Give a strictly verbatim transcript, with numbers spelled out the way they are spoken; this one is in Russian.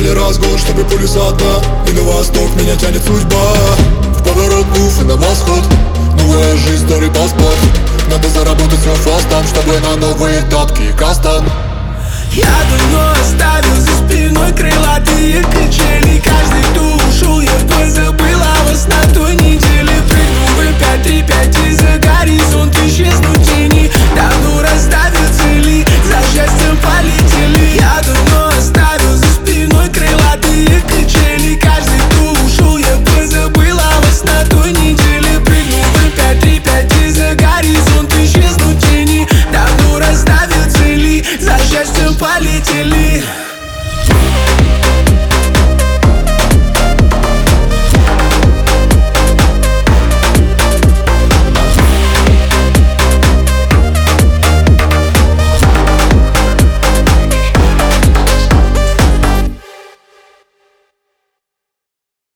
Недели раз в год, чтобы пули со дна. И на восток меня тянет судьба. В поворот мув и на восход. Новая жизнь, старый паспорт. Надо заработать все фастом, чтобы на новые тапки кастом. Я давно оставил за спиной крылатые качели. Каждый, кто ушел, я